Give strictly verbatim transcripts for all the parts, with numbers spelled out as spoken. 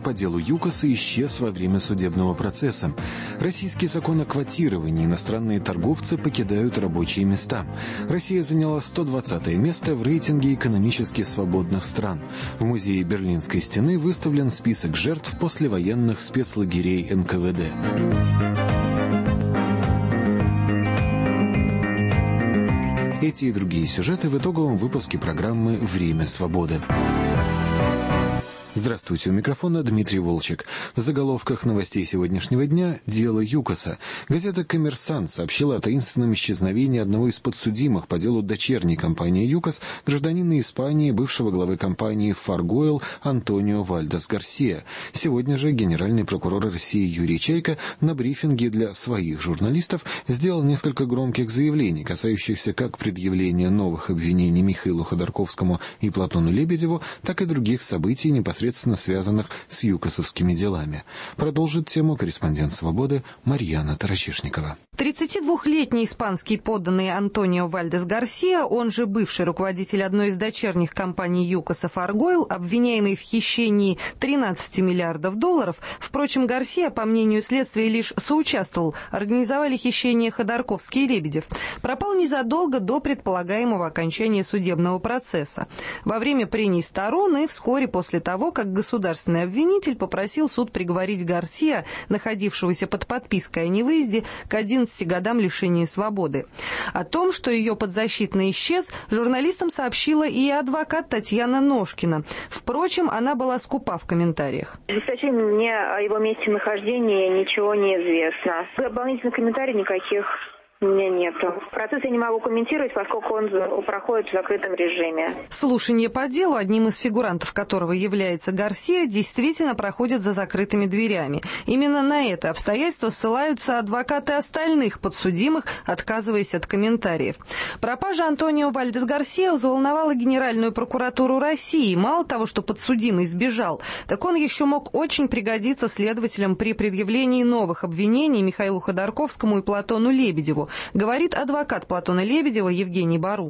по делу ЮКОСа исчез во время судебного процесса. Российский закон о квотировании. Иностранные торговцы покидают рабочие места. Россия заняла сто двадцатое место в рейтинге экономически свободных стран. В музее Берлинской стены выставлен список жертв послевоенных спецлагерей эн ка вэ дэ. Эти и другие сюжеты в итоговом выпуске программы «Время свободы». Здравствуйте, у микрофона Дмитрий Волчек. В заголовках новостей сегодняшнего дня «Дело ЮКОСа». Газета «Коммерсант» сообщила о таинственном исчезновении одного из подсудимых по делу дочерней компании ЮКОС, гражданина Испании, бывшего главы компании «Фаргойл» Антонио Вальдес Гарсия. Сегодня же генеральный прокурор России Юрий Чайка на брифинге для своих журналистов сделал несколько громких заявлений, касающихся как предъявления новых обвинений Михаилу Ходорковскому и Платону Лебедеву, так и других событий, непосредственно связанных с юкосовскими делами. Продолжит тему корреспондент «Свободы» Марьяна Таращишникова. тридцатидвухлетний испанский подданный Антонио Вальдес Гарсия, он же бывший руководитель одной из дочерних компаний ЮКОСа «Фаргойл», обвиняемый в хищении тринадцати миллиардов долларов. Впрочем, Гарсия, по мнению следствия, лишь соучаствовал. Организовали хищение Ходорковский и Лебедев. Пропал незадолго до предполагаемого окончания судебного процесса. Во время прений сторон и вскоре после того, как государственный обвинитель попросил суд приговорить Гарсия, находившегося под подпиской о невыезде, к одиннадцати годам лишения свободы. О том, что ее подзащитный исчез, журналистам сообщила и адвокат Татьяна Ножкина. Впрочем, она была скупа в комментариях. Естественно, мне о его месте нахождения ничего не известно. Дополнительных комментариев никаких у меня нет. Процесс я не могу комментировать, поскольку он проходит в закрытом режиме. Слушание по делу, одним из фигурантов которого является Гарсия, действительно проходит за закрытыми дверями. Именно на это обстоятельство ссылаются адвокаты остальных подсудимых, отказываясь от комментариев. Пропажа Антонио Вальдес Гарсия взволновала Генеральную прокуратуру России. Мало того, что подсудимый сбежал, так он еще мог очень пригодиться следователям при предъявлении новых обвинений Михаилу Ходорковскому и Платону Лебедеву, говорит адвокат Платона Лебедева Евгений Бару.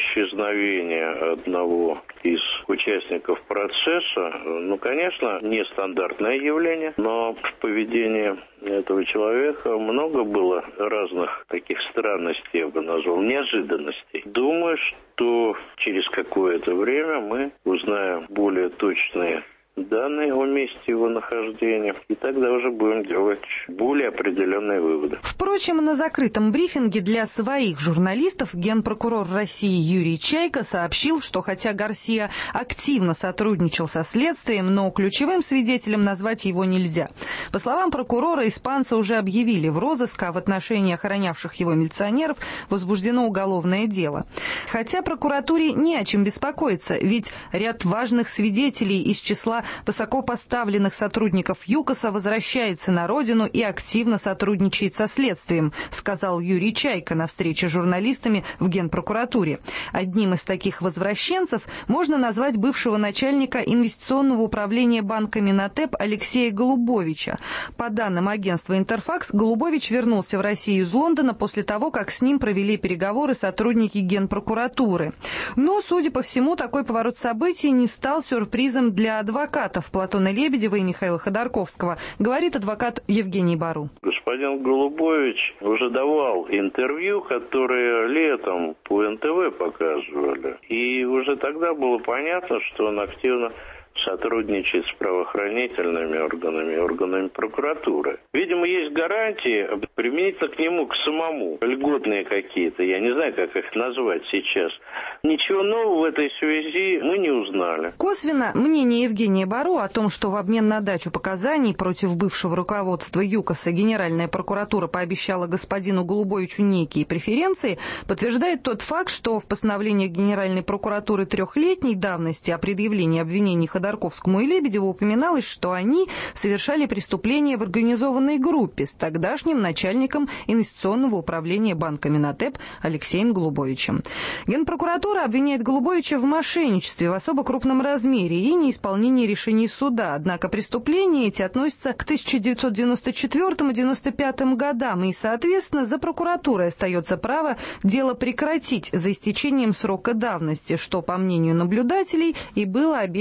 Исчезновение одного из участников процесса, ну, конечно, нестандартное явление, но в поведении этого человека много было разных таких странностей, я бы назвал, неожиданностей. Думаю, что через какое-то время мы узнаем более точные данные о месте его нахождения, и тогда уже будем делать более определенные выводы. Впрочем, на закрытом брифинге для своих журналистов генпрокурор России Юрий Чайка сообщил, что хотя Гарсия активно сотрудничал со следствием, но ключевым свидетелем назвать его нельзя. По словам прокурора, испанцы уже объявили в розыск, а в отношении охранявших его милиционеров возбуждено уголовное дело. Хотя прокуратуре не о чем беспокоиться, ведь ряд важных свидетелей из числа высокопоставленных сотрудников ЮКОСа возвращается на родину и активно сотрудничает со следствием, сказал Юрий Чайка на встрече с журналистами в Генпрокуратуре. Одним из таких возвращенцев можно назвать бывшего начальника инвестиционного управления банка Минотеп Алексея Голубовича. По данным агентства «Интерфакс», Голубович вернулся в Россию из Лондона после того, как с ним провели переговоры сотрудники Генпрокуратуры. Но, судя по всему, такой поворот событий не стал сюрпризом для адвокатов Платона Лебедева и Михаила Ходорковского, говорит адвокат Евгений Бару. Господин Голубович уже давал интервью, которые летом по эн тэ вэ показывали. И уже тогда было понятно, что он активно сотрудничает с правоохранительными органами, органами прокуратуры. Видимо, есть гарантии применительно к нему, к самому, льготные какие-то, я не знаю, как их назвать сейчас. Ничего нового в этой связи мы не узнали. Косвенно мнение Евгения Бару о том, что в обмен на дачу показаний против бывшего руководства ЮКОСа Генеральная прокуратура пообещала господину Голубовичу некие преференции, подтверждает тот факт, что в постановлениях Генеральной прокуратуры трехлетней давности о предъявлении обвинений Ходорковскому и Лебедеву упоминалось, что они совершали преступления в организованной группе с тогдашним начальником инвестиционного управления банка Минотеп Алексеем Голубовичем. Генпрокуратура обвиняет Голубовича в мошенничестве в особо крупном размере и неисполнении решений суда. Однако преступления эти относятся к тысяча девятьсот девяносто четвёртому — девяносто пятому годам, и, соответственно, за прокуратурой остается право дело прекратить за истечением срока давности, что, по мнению наблюдателей, и было обещано Голубовичу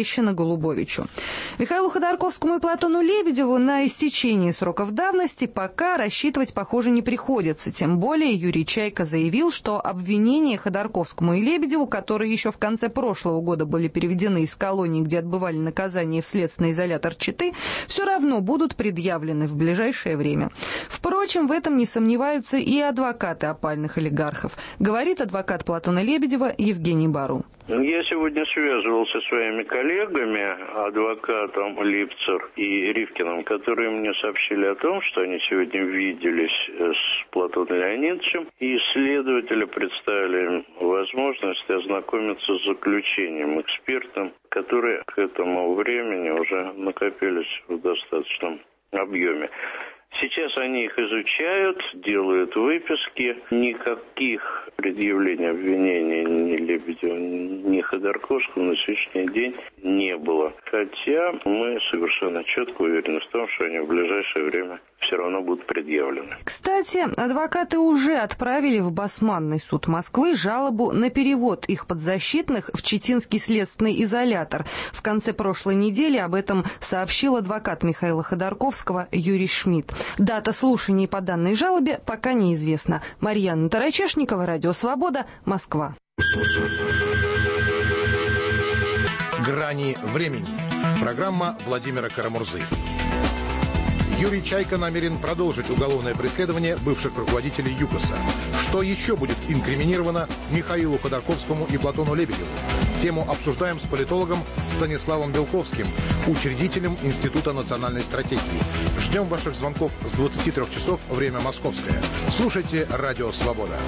Голубовичу. Михаилу Ходорковскому и Платону Лебедеву на истечение сроков давности пока рассчитывать, похоже, не приходится. Тем более Юрий Чайка заявил, что обвинения Ходорковскому и Лебедеву, которые еще в конце прошлого года были переведены из колонии, где отбывали наказание в следственный изолятор Читы, все равно будут предъявлены в ближайшее время. Впрочем, в этом не сомневаются и адвокаты опальных олигархов, говорит адвокат Платона Лебедева Евгений Бару. Я сегодня связывался со своими коллегами, адвокатом Липцер и Ривкиным, которые мне сообщили о том, что они сегодня виделись с Платоном Леонидовичем, и следователи представили им возможность ознакомиться с заключением экспертным, которые к этому времени уже накопились в достаточном объеме. Сейчас они их изучают, делают выписки. Никаких предъявлений обвинений ни Лебедеву, ни Ходорковскому на сегодняшний день не было. Хотя мы совершенно четко уверены в том, что они в ближайшее время все равно будут предъявлены. Кстати, адвокаты уже отправили в Басманный суд Москвы жалобу на перевод их подзащитных в Читинский следственный изолятор. В конце прошлой недели об этом сообщил адвокат Михаила Ходорковского Юрий Шмидт. Дата слушаний по данной жалобе пока неизвестна. Марьяна Тарачешникова, Радио Свобода, Москва. Грани времени. Программа Владимира Карамурзы. Юрий Чайка намерен продолжить уголовное преследование бывших руководителей ЮКОСа. Что еще будет инкриминировано Михаилу Ходорковскому и Платону Лебедеву? Тему обсуждаем с политологом Станиславом Белковским, учредителем Института национальной стратегии. Ждем ваших звонков с двадцати трёх часов, время московское. Слушайте Радио Свобода.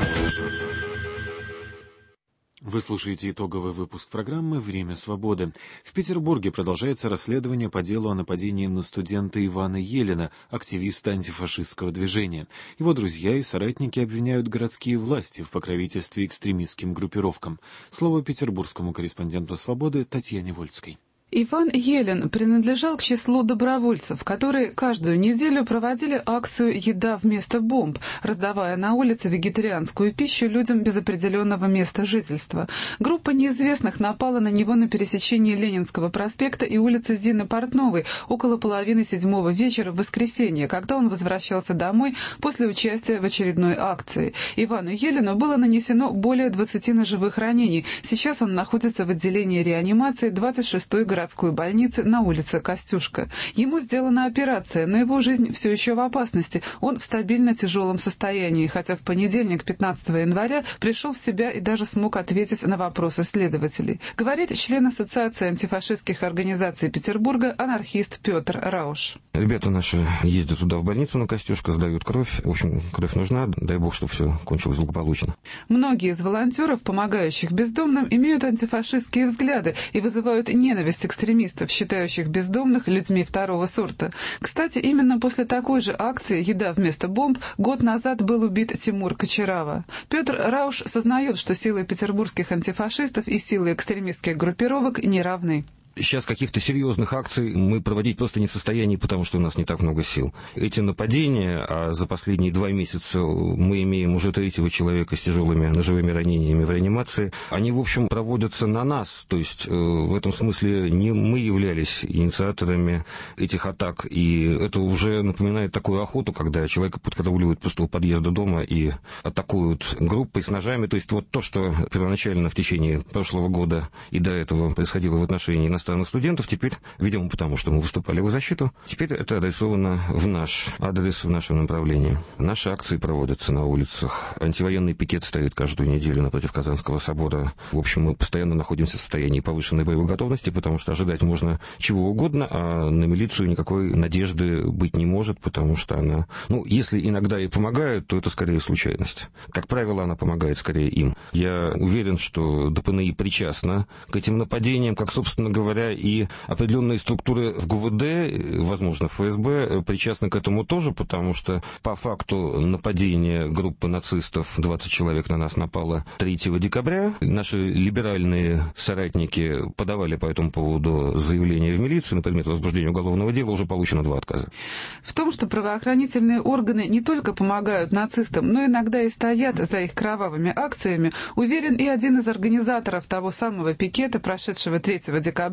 Вы слушаете итоговый выпуск программы «Время свободы». В Петербурге продолжается расследование по делу о нападении на студента Ивана Елена, активиста антифашистского движения. Его друзья и соратники обвиняют городские власти в покровительстве экстремистским группировкам. Слово петербургскому корреспонденту «Свободы» Татьяне Вольской. Иван Елен принадлежал к числу добровольцев, которые каждую неделю проводили акцию «Еда вместо бомб», раздавая на улице вегетарианскую пищу людям без определенного места жительства. Группа неизвестных напала на него на пересечении Ленинского проспекта и улицы Зины Портновой около половины седьмого вечера в воскресенье, когда он возвращался домой после участия в очередной акции. Ивану Елену было нанесено более двадцати ножевых ранений. Сейчас он находится в отделении реанимации двадцать шестой городской городской больницы на улице Костюшка. Ему сделана операция, но его жизнь все еще в опасности. Он в стабильно тяжелом состоянии, хотя в понедельник, пятнадцатого января, пришел в себя и даже смог ответить на вопросы следователей. Говорит член Ассоциации антифашистских организаций Петербурга анархист Петр Рауш. Ребята наши ездят туда в больницу на Костюшка, сдают кровь. В общем, кровь нужна, дай бог, чтобы все кончилось благополучно. Многие из волонтеров, помогающих бездомным, имеют антифашистские взгляды и вызывают ненависть экстремистов, считающих бездомных людьми второго сорта. Кстати, именно после такой же акции «Еда вместо бомб» год назад был убит Тимур Кочерава. Петр Рауш сознает, что силы петербургских антифашистов и силы экстремистских группировок не равны. Сейчас каких-то серьезных акций мы проводить просто не в состоянии, потому что у нас не так много сил. Эти нападения, а за последние два месяца мы имеем уже третьего человека с тяжелыми ножевыми ранениями в реанимации, они, в общем, проводятся на нас. То есть э, в этом смысле не мы являлись инициаторами этих атак. И это уже напоминает такую охоту, когда человека подкарауливают просто у подъезда дома и атакуют группой с ножами. То есть вот то, что первоначально в течение прошлого года и до этого происходило в отношении иностранных студентов, теперь, видимо, потому что мы выступали в их защиту, теперь это адресовано в наш адрес, в нашем направлении. Наши акции проводятся на улицах. Антивоенный пикет стоит каждую неделю напротив Казанского собора. В общем, мы постоянно находимся в состоянии повышенной боевой готовности, потому что ожидать можно чего угодно, а на милицию никакой надежды быть не может, потому что она, ну, если иногда и помогает, то это скорее случайность. Как правило, она помогает скорее им. Я уверен, что ДПНИ причастна к этим нападениям, как, собственно говоря, и определенные структуры в ГУВД, возможно, в ФСБ, причастны к этому тоже, потому что по факту нападения группы нацистов, двадцать человек на нас напало третьего декабря, наши либеральные соратники подавали по этому поводу заявление в милицию на предмет возбуждения уголовного дела, уже получено два отказа. В том, что правоохранительные органы не только помогают нацистам, но иногда и стоят за их кровавыми акциями, уверен и один из организаторов того самого пикета, прошедшего третьего декабря,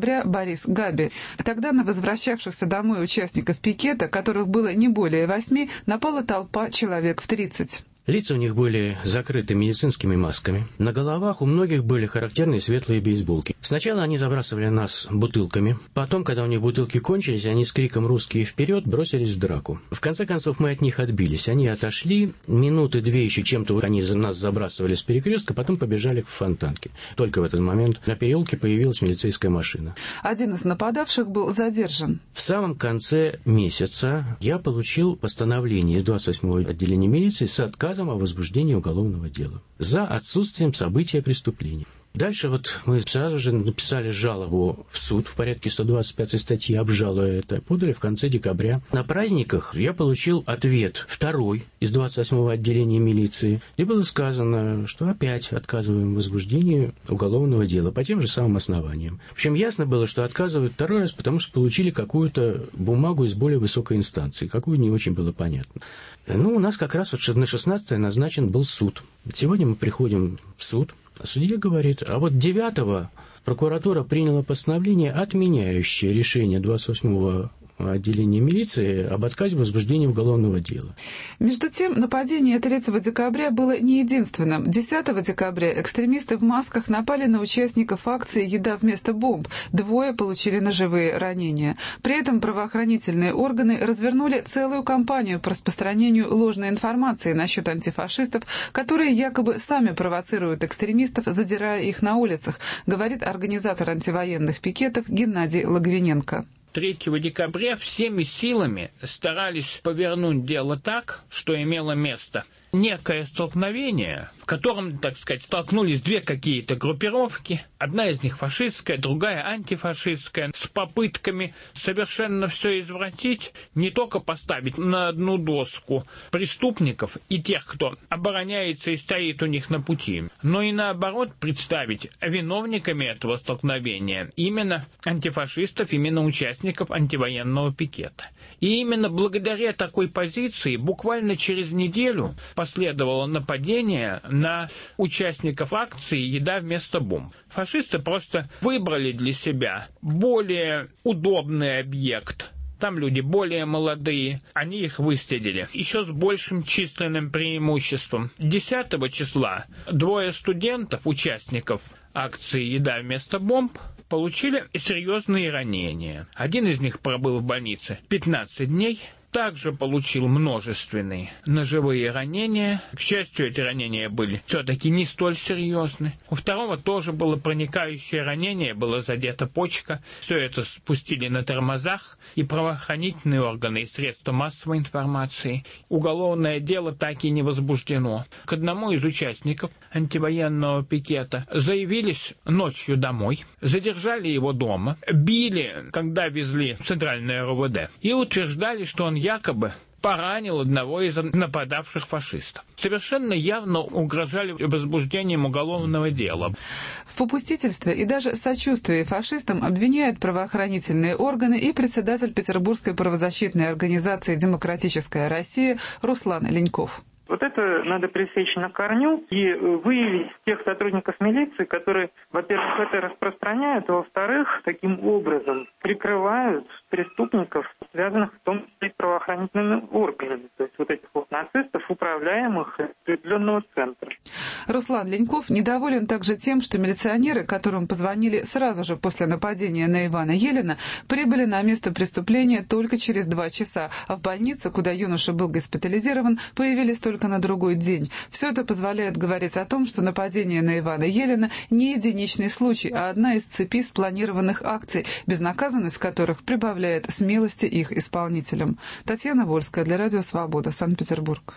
декабря Борис Габи. Тогда на возвращавшихся домой участников пикета, которых было не более восьми, напала толпа человек в тридцать. Лица у них были закрыты медицинскими масками. На головах у многих были характерные светлые бейсболки. Сначала они забрасывали нас бутылками. Потом, когда у них бутылки кончились, они с криком «Русские вперед!» бросились в драку. В конце концов, мы от них отбились. Они отошли. Минуты две еще чем-то они нас забрасывали с перекрестка, потом побежали к Фонтанке. Только в этот момент на переулке появилась милицейская машина. Один из нападавших был задержан. В самом конце месяца я получил постановление из двадцать восьмого отделения милиции с отказом о возбуждении уголовного дела за отсутствием события преступления. Дальше вот мы сразу же написали жалобу в суд в порядке сто двадцать пятой статьи, обжалуя это, подали в конце декабря. На праздниках я получил ответ второй из двадцать восьмого отделения милиции, где было сказано, что опять отказываем в возбуждении уголовного дела по тем же самым основаниям. В общем, ясно было, что отказывают второй раз, потому что получили какую-то бумагу из более высокой инстанции, какую не очень было понятно. Ну, у нас как раз вот на шестнадцатое назначен был суд. Сегодня мы приходим в суд. А судья говорит, а вот девятого прокуратура приняла постановление, отменяющее решение двадцать восьмого отделения милиции об отказе в возбуждении уголовного дела. Между тем, нападение третьего декабря было не единственным. десятого декабря экстремисты в масках напали на участников акции «Еда вместо бомб». Двое получили ножевые ранения. При этом правоохранительные органы развернули целую кампанию по распространению ложной информации насчет антифашистов, которые якобы сами провоцируют экстремистов, задирая их на улицах, говорит организатор антивоенных пикетов Геннадий Логвиненко. третьего декабря всеми силами старались повернуть дело так, что имело место некое столкновение, в котором, так сказать, столкнулись две какие-то группировки, одна из них фашистская, другая антифашистская, с попытками совершенно все извратить, не только поставить на одну доску преступников и тех, кто обороняется и стоит у них на пути, но и наоборот представить виновниками этого столкновения именно антифашистов, именно участников антивоенного пикета. И именно благодаря такой позиции буквально через неделю последовало нападение на участников акции «Еда вместо бомб». Фашисты просто выбрали для себя более удобный объект. Там люди более молодые, они их высадили еще с большим численным преимуществом. десятого числа двое студентов, участников акции «Еда вместо бомб», получили серьезные ранения. Один из них пробыл в больнице пятнадцать дней, также получил множественные ножевые ранения. К счастью, эти ранения были все-таки не столь серьезны. У второго тоже было проникающее ранение, была задета почка. Все это спустили на тормозах, и правоохранительные органы, и средства массовой информации. Уголовное дело так и не возбуждено. К одному из участников антивоенного пикета заявились ночью домой, задержали его дома, били, когда везли в центральное эр о вэ дэ, и утверждали, что он якобы поранил одного из нападавших фашистов. Совершенно явно угрожали возбуждением уголовного дела. В попустительстве и даже сочувствии фашистам обвиняют правоохранительные органы и председатель Петербургской правозащитной организации «Демократическая Россия» Руслан Леньков. Вот это надо пресечь на корню и выявить тех сотрудников милиции, которые, во-первых, это распространяют, а во-вторых, таким образом прикрывают преступников, связанных в том числе с правоохранительными органами, то есть вот этих вот нацистов, управляемых из определенного центра. Руслан Леньков недоволен также тем, что милиционеры, которым позвонили сразу же после нападения на Ивана Елена, прибыли на место преступления только через два часа, а в больнице, куда юноша был госпитализирован, появились только на другой день. Все это позволяет говорить о том, что нападение на Ивана Елена не единичный случай, а одна из цепи спланированных акций, безнаказанность которых прибавляет смелости их исполнителям. Татьяна Вольская для Радио Свобода, Санкт-Петербург.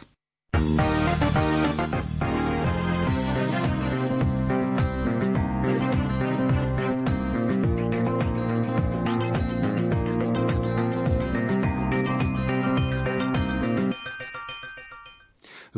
В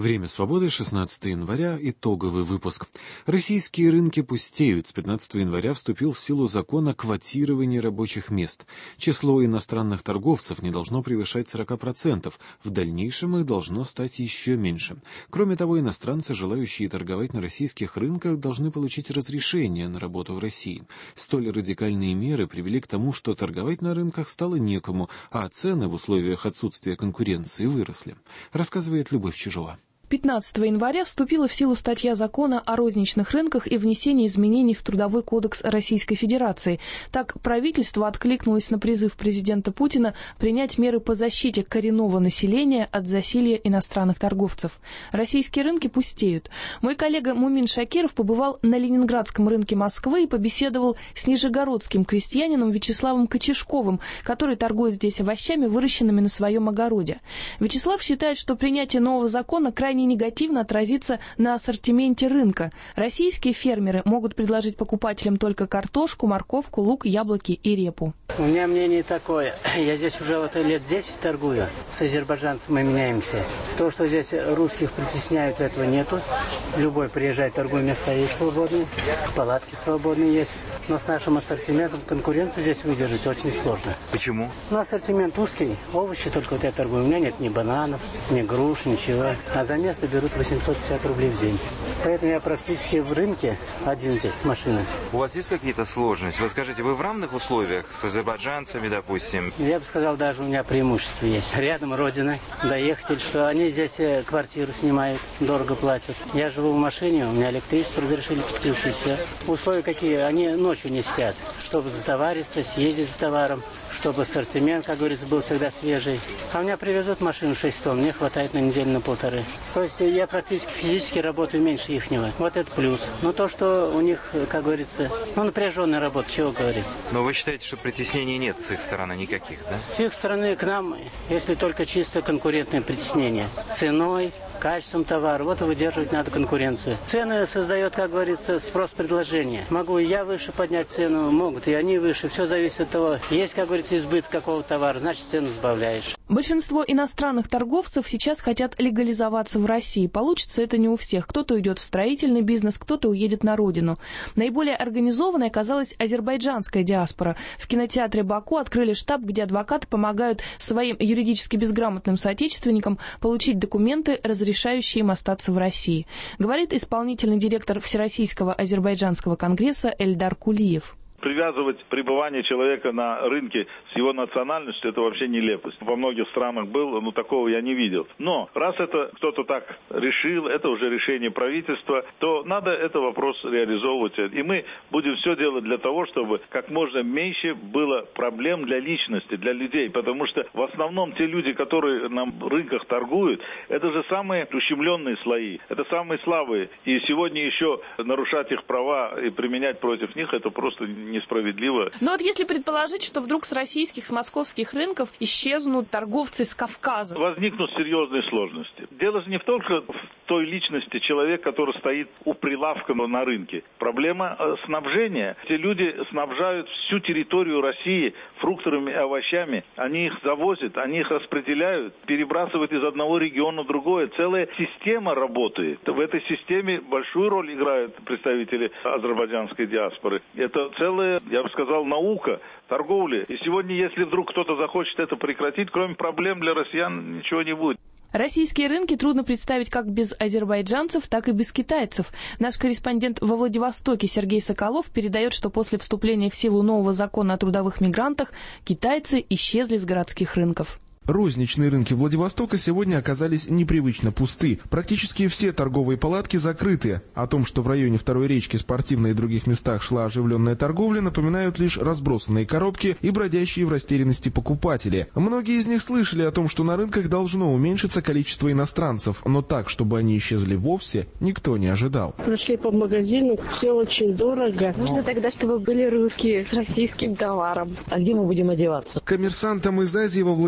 Время свободы, шестнадцатого января, итоговый выпуск. Российские рынки пустеют. С пятнадцатого января вступил в силу закон о квотировании рабочих мест. Число иностранных торговцев не должно превышать сорок процентов. В дальнейшем их должно стать еще меньше. Кроме того, иностранцы, желающие торговать на российских рынках, должны получить разрешение на работу в России. Столь радикальные меры привели к тому, что торговать на рынках стало некому, а цены в условиях отсутствия конкуренции выросли. Рассказывает Любовь Чижова. пятнадцатого января вступила в силу статья закона о розничных рынках и внесении изменений в Трудовой кодекс Российской Федерации. Так, правительство откликнулось на призыв президента Путина принять меры по защите коренного населения от засилья иностранных торговцев. Российские рынки пустеют. Мой коллега Мумин Шакиров побывал на Ленинградском рынке Москвы и побеседовал с нижегородским крестьянином Вячеславом Кочешковым, который торгует здесь овощами, выращенными на своем огороде. Вячеслав считает, что принятие нового закона крайне негативно отразится на ассортименте рынка. Российские фермеры могут предложить покупателям только картошку, морковку, лук, яблоки и репу. У меня мнение такое. Я здесь уже вот лет десять торгую. С азербайджанцем мы меняемся. То, что здесь русских притесняют, этого нету. Любой приезжает, торгует, места есть свободные. Палатки свободные есть. Но с нашим ассортиментом конкуренцию здесь выдержать очень сложно. Почему? Ну, ассортимент узкий. Овощи только вот я торгую. У меня нет ни бананов, ни груш, ничего. А за место берут восемьсот пятьдесят рублей в день. Поэтому я практически в рынке один здесь с машиной. У вас есть какие-то сложности? Вы скажите, вы в равных условиях с азербайджанцами, допустим? Я бы сказал, даже у меня преимущество есть. Рядом родина, доехать, или что они здесь квартиру снимают, дорого платят. Я живу в машине, у меня электричество разрешили подключить. Все. Условия какие? Они ночью не спят, чтобы затовариться, съездить за товаром, чтобы ассортимент, как говорится, был всегда свежий. А у меня привезут машину шесть тонн, мне хватает на неделю, на полторы. То есть я практически физически работаю меньше ихнего. Вот это плюс. Но то, что у них, как говорится, ну, напряженная работа, чего говорить. Но вы считаете, что притеснений нет с их стороны никаких, да? С их стороны к нам, если только чисто конкурентное притеснение. Ценой, качеством товара. Вот и выдерживать надо конкуренцию. Цены создает, как говорится, спрос-предложение. Могу и я выше поднять цену, могут и они выше. Все зависит от того, есть, как говорится, избыток какого товара, значит, цену сбавляешь. Большинство иностранных торговцев сейчас хотят легализоваться в России. Получится это не у всех. Кто-то уйдет в строительный бизнес, кто-то уедет на родину. Наиболее организованной оказалась азербайджанская диаспора. В кинотеатре Баку открыли штаб, где адвокаты помогают своим юридически безграмотным соотечественникам получить документы, разрешающие им остаться в России. Говорит исполнительный директор Всероссийского азербайджанского конгресса Эльдар Кулиев. Привязывать пребывание человека на рынке с его национальностью – это вообще нелепость. Во многих странах было, но такого я не видел. Но раз это кто-то так решил, это уже решение правительства, то надо этот вопрос реализовывать. И мы будем все делать для того, чтобы как можно меньше было проблем для личности, для людей. Потому что в основном те люди, которые на рынках торгуют, это же самые ущемленные слои, это самые слабые. И сегодня еще нарушать их права и применять против них – это просто несправедливо. Но вот если предположить, что вдруг с российских, с московских рынков исчезнут торговцы с Кавказа. Возникнут серьезные сложности. Дело же не только в той личности человека, который стоит у прилавка на рынке. Проблема снабжения. Те люди снабжают всю территорию России фруктами и овощами. Они их завозят, они их распределяют, перебрасывают из одного региона в другое. Целая система работает. В этой системе большую роль играют представители азербайджанской диаспоры. Это целая, я бы сказал, наука торговли. И сегодня, если вдруг кто-то захочет это прекратить, кроме проблем для россиян ничего не будет. Российские рынки трудно представить как без азербайджанцев, так и без китайцев. Наш корреспондент во Владивостоке Сергей Соколов передает, что после вступления в силу нового закона о трудовых мигрантах китайцы исчезли с городских рынков. Розничные рынки Владивостока сегодня оказались непривычно пусты. Практически все торговые палатки закрыты. О том, что в районе Второй речки, Спортивной и других местах шла оживленная торговля, напоминают лишь разбросанные коробки и бродящие в растерянности покупатели. Многие из них слышали о том, что на рынках должно уменьшиться количество иностранцев, но так, чтобы они исчезли вовсе, никто не ожидал. Прошли по магазину, все очень дорого. Нужно тогда, чтобы были русские с российским товаром. А где мы будем одеваться? Коммерсантам из Азии во Владивостоке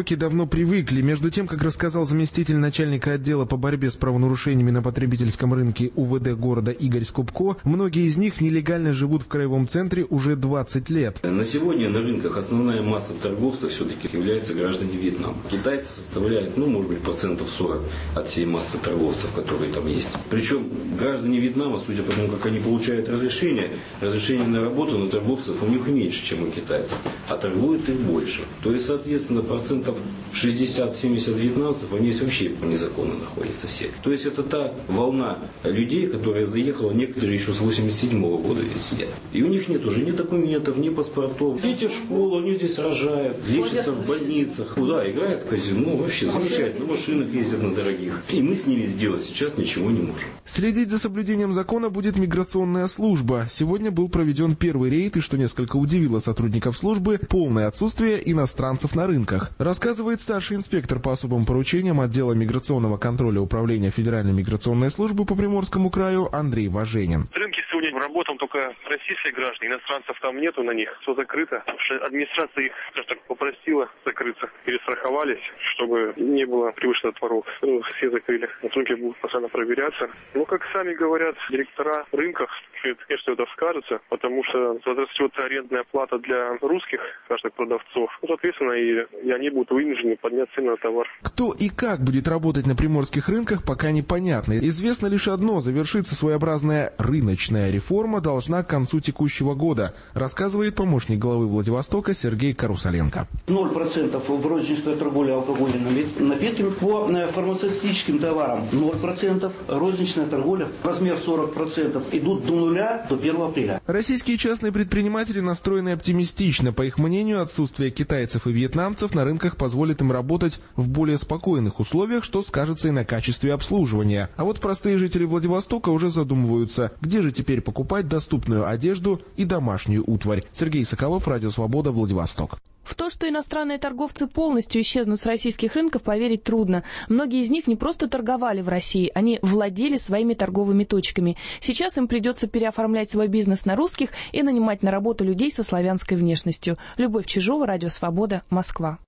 рынке давно привыкли. Между тем, как рассказал заместитель начальника отдела по борьбе с правонарушениями на потребительском рынке УВД города Игорь Скупко, многие из них нелегально живут в краевом центре уже двадцать лет. На сегодня на рынках основная масса торговцев все-таки являются граждане Вьетнама. Китайцы составляют, ну, может быть, процентов сорок от всей массы торговцев, которые там есть. Причем граждане Вьетнама, судя по тому, как они получают разрешение, разрешение на работу на торговцев у них меньше, чем у китайцев, а торгуют их больше. То есть, соответственно, процентов шестьдесят-семьдесят вьетнамцев, они вообще по незаконно находятся все. То есть, это та волна людей, которая заехала, некоторые еще с восемьдесят седьмого года здесь сидят. И у них нет уже ни документов, ни паспортов. Дети в школу, они здесь рожают, лечатся в больницах. Да, играют в казино, вообще замечательно. На машинах ездят на дорогих. И мы с ними сделать сейчас ничего не можем. Следить за соблюдением закона будет миграционная служба. Сегодня был проведен первый рейд, и, что несколько удивило сотрудников службы, полное отсутствие иностранцев на рынках. Рассказывает старший инспектор по особым поручениям отдела миграционного контроля Управления Федеральной миграционной службы по Приморскому краю Андрей Важенин. Рынки сегодня работают только российские граждане, иностранцев там нету на них, все закрыто. Администрация их, скажем так, попросила закрыться, перестраховались, чтобы не было превышенных воров. Ну, все закрыли. Рынки будут постоянно проверяться. Ну, как сами говорят директора рынков, конечно, это скажется, потому что возрастет арендная плата для русских, скажем так, продавцов. Ну, соответственно, и, и они будут вынуждены поднять цены на товар. Кто и как будет работать на приморских рынках, пока непонятно. Известно лишь одно: завершится своеобразная рыночная реформа должна к концу текущего года, рассказывает помощник главы Владивостока Сергей Карусаленко. ноль процентов в розничной торговле алкогольными напитками, по фармацевтическим товарам ноль процентов, розничная торговля размер сорок процентов, идут до нуля до первого апреля. Российские частные предприниматели настроены оптимистично. По их мнению, отсутствие китайцев и вьетнамцев на рынках позволит им работать в более спокойных условиях, что скажется и на качестве обслуживания. А вот простые жители Владивостока уже задумываются, где же теперь покупать доступную одежду и домашнюю утварь. Сергей Соколов, Радио Свобода, Владивосток. В то, что иностранные торговцы полностью исчезнут с российских рынков, поверить трудно. Многие из них не просто торговали в России, они владели своими торговыми точками. Сейчас им придется переоформлять свой бизнес на русских и нанимать на работу людей со славянской внешностью. Любовь Чижова, Радио Свобода, Москва.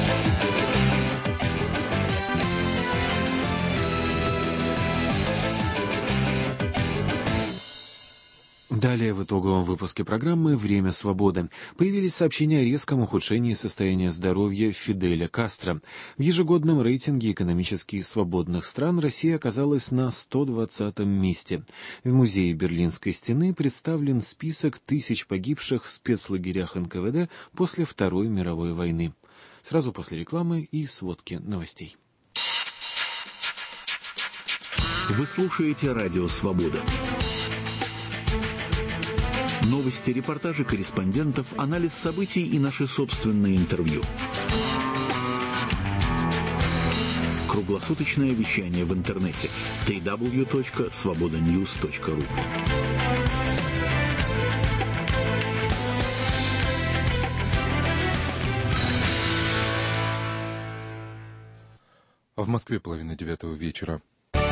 Далее в итоговом выпуске программы «Время свободы» появились сообщения о резком ухудшении состояния здоровья Фиделя Кастро. В ежегодном рейтинге экономически свободных стран Россия оказалась на сто двадцатом месте. В музее Берлинской стены представлен список тысяч погибших в спецлагерях эн ка вэ дэ после Второй мировой войны. Сразу после рекламы и сводки новостей. Вы слушаете «Радио Свобода». Новости, репортажи корреспондентов, анализ событий и наши собственные интервью. Круглосуточное вещание в интернете дабл ю дабл ю дабл ю точка свобода ньюс точка ру. В Москве половина девятого вечера.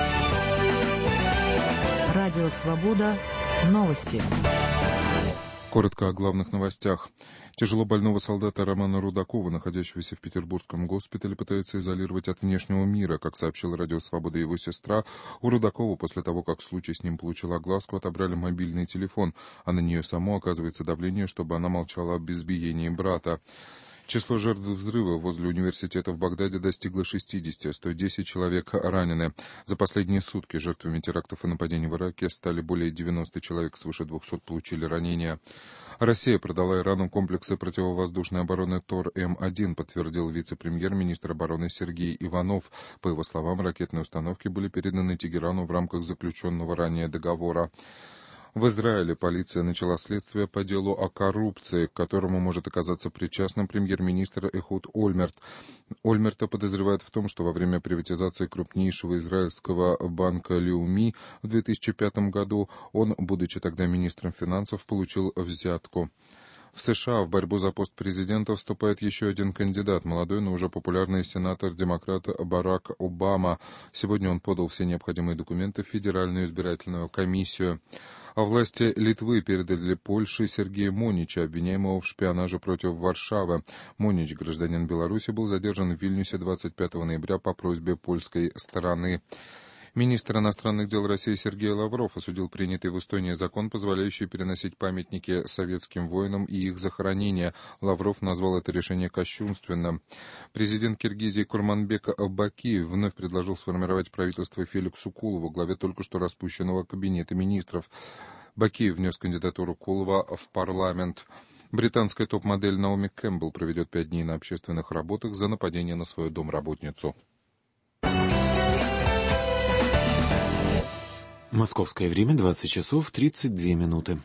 Радио Свобода. Новости. Коротко о главных новостях. Тяжело больного солдата Романа Рудакова, находящегося в петербургском госпитале, пытаются изолировать от внешнего мира. Как сообщила Радио Свобода его сестра, у Рудакова после того, как случай с ним получил огласку, отобрали мобильный телефон, а на нее само оказывается давление, чтобы она молчала об избиении брата. Число жертв взрыва возле университета в Багдаде достигло шестидесяти, сто десять человек ранены. За последние сутки жертвами терактов и нападений в Ираке стали более девяноста человек, свыше двухсот получили ранения. Россия продала Ирану комплексы противовоздушной обороны Тор М один, подтвердил вице-премьер-министр обороны Сергей Иванов. По его словам, ракетные установки были переданы Тегерану в рамках заключенного ранее договора. В Израиле полиция начала следствие по делу о коррупции, к которому может оказаться причастным премьер-министр Эхуд Ольмерт. Ольмерта подозревают в том, что во время приватизации крупнейшего израильского банка Леуми в две тысячи пятом году он, будучи тогда министром финансов, получил взятку. В США в борьбу за пост президента вступает еще один кандидат, молодой, но уже популярный сенатор-демократ Барак Обама. Сегодня он подал все необходимые документы в Федеральную избирательную комиссию. А власти Литвы передали Польше Сергея Монича, обвиняемого в шпионаже против Варшавы. Монич, гражданин Беларуси, был задержан в Вильнюсе двадцать пятого ноября по просьбе польской стороны. Министр иностранных дел России Сергей Лавров осудил принятый в Эстонии закон, позволяющий переносить памятники советским воинам и их захоронения. Лавров назвал это решение кощунственным. Президент Киргизии Курманбек Бакиев вновь предложил сформировать правительство Феликсу Кулову, главе только что распущенного кабинета министров. Бакиев внес кандидатуру Кулова в парламент. Британская топ-модель Наоми Кэмпбелл проведет пять дней на общественных работах за нападение на свою домработницу. Московское время двадцать часов тридцать две минуты.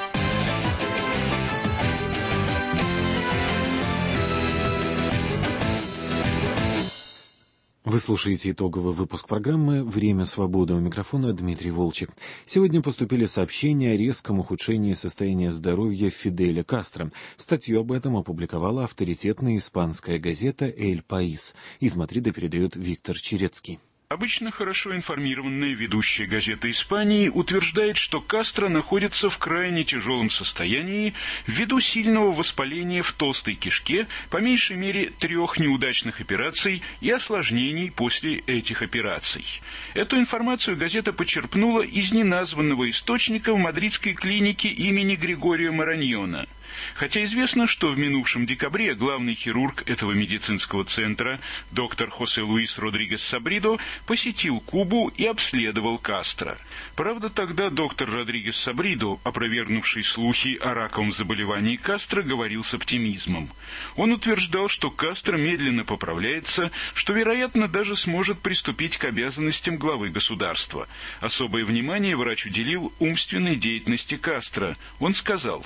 Вы слушаете итоговый выпуск программы «Время свободы». У микрофона Дмитрий Волчек. Сегодня поступили сообщения о резком ухудшении состояния здоровья Фиделя Кастро. Статью об этом опубликовала авторитетная испанская газета «Эль Паис». Из Мадрида передает Виктор Черецкий. Обычно хорошо информированная ведущая газета Испании утверждает, что Кастро находится в крайне тяжелом состоянии ввиду сильного воспаления в толстой кишке, по меньшей мере трех неудачных операций и осложнений после этих операций. Эту информацию газета почерпнула из неназванного источника в мадридской клинике имени Григорио Мараньона. Хотя известно, что в минувшем декабре главный хирург этого медицинского центра, доктор Хосе Луис Родригес Сабридо, посетил Кубу и обследовал Кастро. Правда, тогда доктор Родригес Сабридо, опровергнувший слухи о раковом заболевании Кастро, говорил с оптимизмом. Он утверждал, что Кастро медленно поправляется, что, вероятно, даже сможет приступить к обязанностям главы государства. Особое внимание врач уделил умственной деятельности Кастро. Он сказал: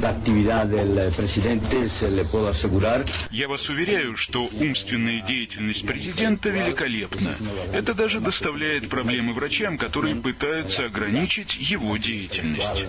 «Я вас уверяю, что умственная деятельность президента великолепна. Это даже доставляет проблемы врачам, которые пытаются ограничить его деятельность».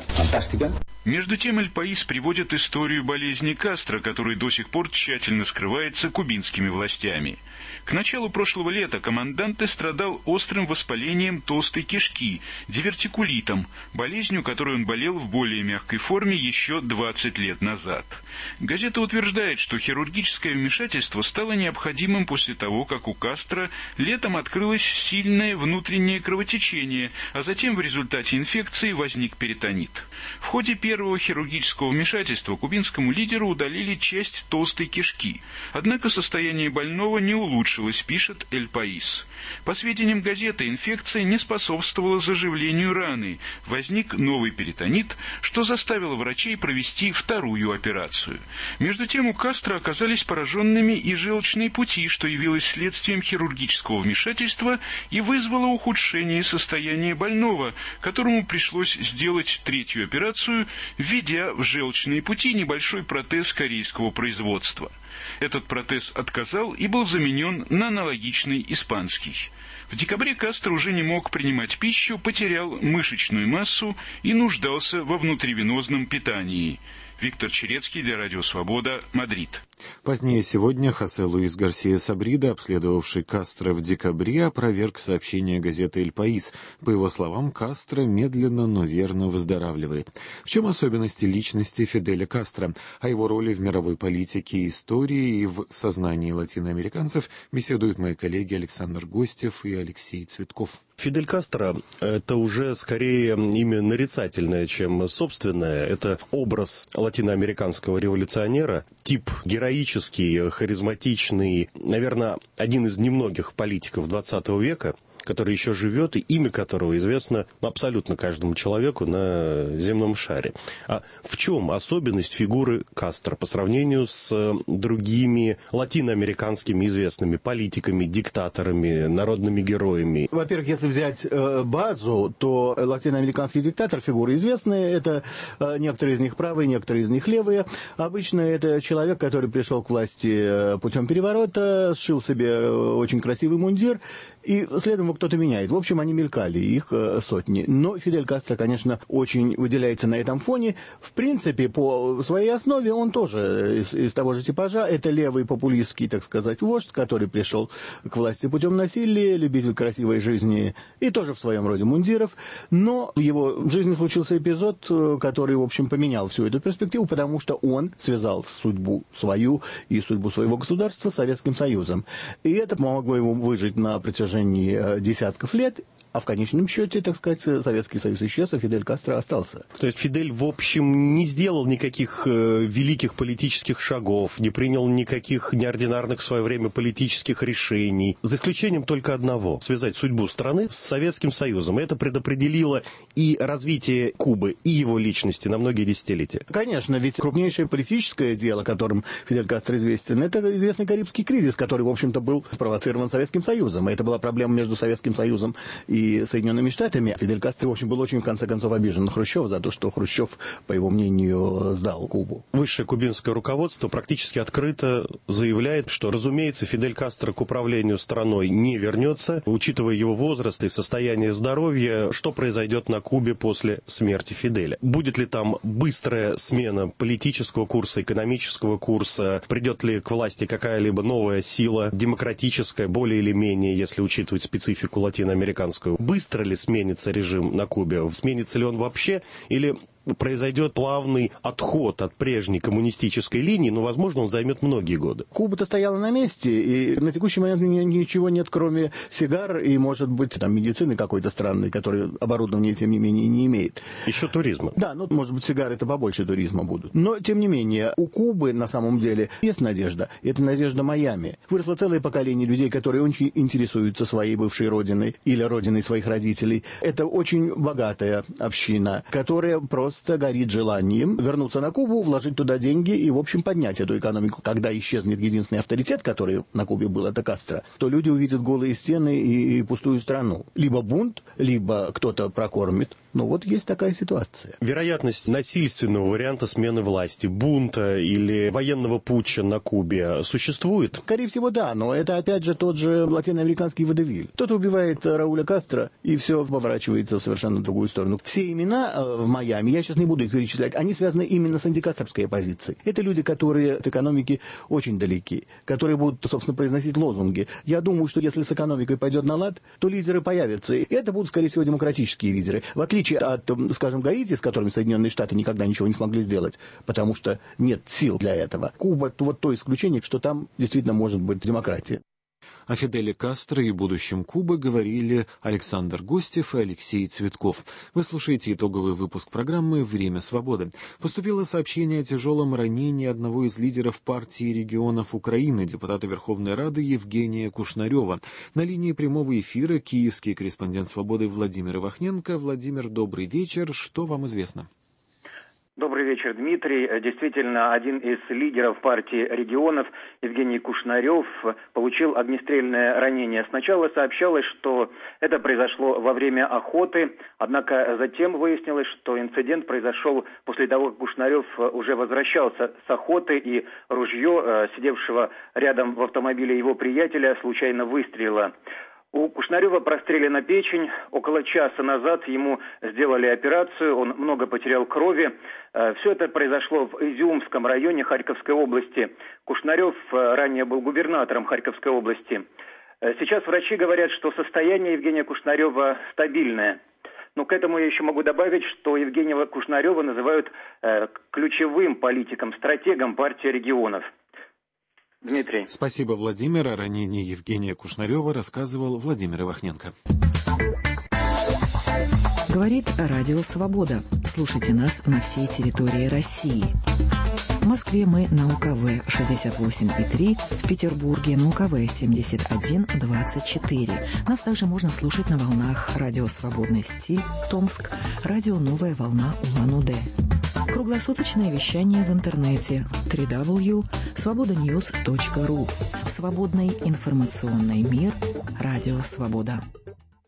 Между тем, Эль Паис приводит историю болезни Кастро, которая до сих пор тщательно скрывается кубинскими властями. К началу прошлого лета команданте страдал острым воспалением толстой кишки, дивертикулитом, болезнью, которой он болел в более мягкой форме еще двадцать лет назад. Газета утверждает, что хирургическое вмешательство стало необходимым после того, как у Кастро летом открылось сильное внутреннее кровотечение, а затем в результате инфекции возник перитонит. В ходе первого хирургического вмешательства кубинскому лидеру удалили часть толстой кишки, однако состояние больного не улучшилось, пишет Эль Паис. По сведениям газеты, инфекция не способствовала заживлению раны, возник новый перитонит, что заставило врачей провести вторую операцию. Между тем, у Кастро оказались пораженными и желчные пути, что явилось следствием хирургического вмешательства и вызвало ухудшение состояния больного, которому пришлось сделать третью операцию, введя в желчные пути небольшой протез корейского производства. Этот протез отказал и был заменен на аналогичный испанский. В декабре Кастро уже не мог принимать пищу, потерял мышечную массу и нуждался во внутривенозном питании. Виктор Черецкий для Радио Свобода, Мадрид. Позднее сегодня Хосе Луис Гарсия Сабридо, обследовавший Кастро в декабре, опроверг сообщение газеты «Эль Паис». По его словам, Кастро медленно, но верно выздоравливает. В чем особенности личности Фиделя Кастро? О его роли в мировой политике, истории и в сознании латиноамериканцев беседуют мои коллеги Александр Гостев и Алексей Цветков. Фидель Кастро – это уже скорее имя нарицательное, чем собственное. Это образ латиноамериканского революционера, тип героический, харизматичный, наверное, один из немногих политиков двадцатого века, который еще живет и имя которого известно абсолютно каждому человеку на земном шаре. А в чем особенность фигуры Кастро по сравнению с другими латиноамериканскими известными политиками, диктаторами, народными героями? Во-первых, если взять э, базу, то латиноамериканский диктатор, фигуры известные, это э, некоторые из них правые, некоторые из них левые. Обычно это человек, который пришел к власти путем переворота, сшил себе очень красивый мундир и следом его кто-то меняет. В общем, они мелькали, их э, сотни. Но Фидель Кастро, конечно, очень выделяется на этом фоне. В принципе, по своей основе он тоже из, из того же типажа. Это левый популистский, так сказать, вождь, который пришел к власти путем насилия, любитель красивой жизни и тоже в своем роде мундиров. Но в его жизни случился эпизод, который, в общем, поменял всю эту перспективу, потому что он связал судьбу свою и судьбу своего государства с Советским Союзом. И это помогло ему выжить на протяжении десятков лет. А в конечном счете, так сказать, Советский Союз исчез, а Фидель Кастро остался. То есть Фидель, в общем, не сделал никаких э, великих политических шагов, не принял никаких неординарных в свое время политических решений, за исключением только одного – связать судьбу страны с Советским Союзом. И это предопределило и развитие Кубы, и его личности на многие десятилетия. Конечно, ведь крупнейшее политическое дело, которым Фидель Кастро известен, это известный Карибский кризис, который, в общем-то, был спровоцирован Советским Союзом. И это была проблема между Советским Союзом и и Соединенными Штатами. Фидель Кастро, в общем, был очень, в конце концов, обижен на Хрущева за то, что Хрущев, по его мнению, сдал Кубу. Высшее кубинское руководство практически открыто заявляет, что, разумеется, Фидель Кастро к управлению страной не вернется, учитывая его возраст и состояние здоровья, что произойдет на Кубе после смерти Фиделя. Будет ли там быстрая смена политического курса, экономического курса, придет ли к власти какая-либо новая сила, демократическая, более или менее, если учитывать специфику латиноамериканскую. Быстро ли сменится режим на Кубе? Сменится ли он вообще? Или произойдет плавный отход от прежней коммунистической линии, но, возможно, он займет многие годы. Куба-то стояла на месте, и на текущий момент ничего нет, кроме сигар и, может быть, там, медицины какой-то странной, которая оборудование, тем не менее, не имеет. Еще туризма. Да, ну, может быть, сигары это побольше туризма будут. Но, тем не менее, у Кубы, на самом деле, есть надежда. Это надежда Майами. Выросло целое поколение людей, которые очень интересуются своей бывшей родиной или родиной своих родителей. Это очень богатая община, которая просто горит желанием вернуться на Кубу, вложить туда деньги и, в общем, поднять эту экономику. Когда исчезнет единственный авторитет, который на Кубе был, это Кастро, то люди увидят голые стены и, и пустую страну. Либо бунт, либо кто-то прокормит. Ну вот есть такая ситуация. Вероятность насильственного варианта смены власти, бунта или военного путча на Кубе существует? Скорее всего, да, но это опять же тот же латиноамериканский водевиль. Кто-то убивает Рауля Кастро, и все поворачивается в совершенно другую сторону. Все имена в Майами, я сейчас не буду их перечислять, они связаны именно с антикастровской оппозицией. Это люди, которые от экономики очень далеки, которые будут, собственно, произносить лозунги. Я думаю, что если с экономикой пойдет на лад, то лидеры появятся. И это будут, скорее всего, демократические лидеры. В отличие от, скажем, Гаити, с которыми Соединенные Штаты никогда ничего не смогли сделать, потому что нет сил для этого. Куба – вот то исключение, что там действительно может быть демократия. О Фиделе Кастро и будущем Кубы говорили Александр Гостев и Алексей Цветков. Вы слушаете итоговый выпуск программы «Время свободы». Поступило сообщение о тяжелом ранении одного из лидеров партии регионов Украины, депутата Верховной Рады Евгения Кушнарева. На линии прямого эфира киевский корреспондент «Свободы» Владимир Ивахненко. Владимир, добрый вечер. Что вам известно? Добрый вечер, Дмитрий. Действительно, один из лидеров партии регионов, Евгений Кушнарев, получил огнестрельное ранение. Сначала сообщалось, что это произошло во время охоты, однако затем выяснилось, что инцидент произошел после того, как Кушнарев уже возвращался с охоты, и ружье, сидевшего рядом в автомобиле его приятеля, случайно выстрелило. У Кушнарева прострелена печень. Около часа назад ему сделали операцию, он много потерял крови. Все это произошло в Изюмском районе Харьковской области. Кушнарев ранее был губернатором Харьковской области. Сейчас врачи говорят, что состояние Евгения Кушнарева стабильное. Но к этому я еще могу добавить, что Евгения Кушнарева называют ключевым политиком, стратегом партии регионов. Дмитрий. Спасибо, Владимир. О ранении Евгения Кушнарева рассказывал Владимир Ивахненко. Говорит Радио Свобода. Слушайте нас на всей территории России. В Москве мы на У Ка В шестьдесят восемь и три, в Петербурге на У Ка В семьдесят один двадцать четыре. Нас также можно слушать на волнах Радио Свободный стиль, Томск, Радио Новая волна Улан-Удэ. Круглосуточное вещание в интернете дабл ю дабл ю дабл ю точка свобода ньюс точка ру. Свободный информационный мир. Радио Свобода.